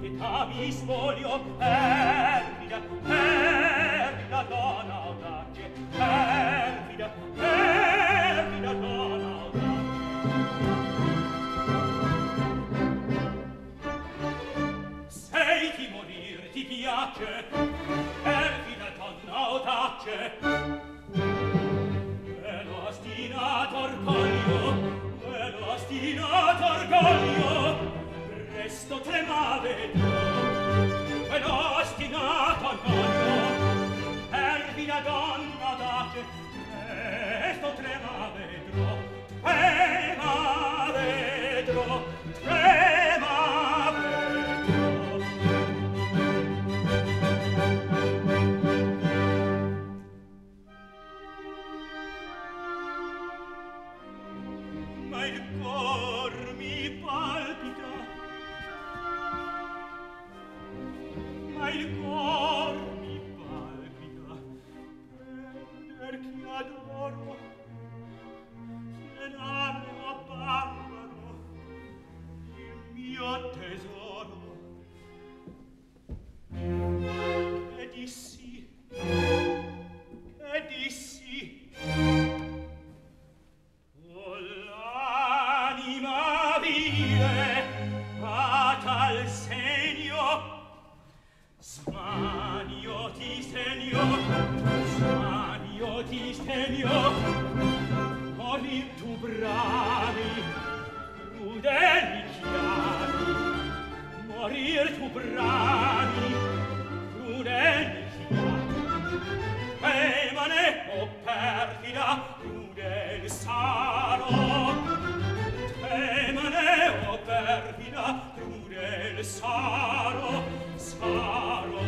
età mi spolio, perfida, perfida donna audace, perfida, perfida donna audace. Sei di morir ti piace, perfida donna audace, velo ostinato orgoglio, velo ostinato orgoglio, presto tremavedo, velo ostinato orgoglio, perfida donna audace, presto tremavedro, tremavedro, tremavedro. Ma il cor mi palpita, ma il cor mi palpita, per chi adoro, denaro barbaro, il mio tesoro. Che dissi, che dissi, oh l'anima vile a tal segno, smanio ti segno, morir tu bravi, crudeli chiari, morir tu bravi, crudeli chiari, tremane, o perfida, crudel saro, tremane, o perfida, crudel saro, saro.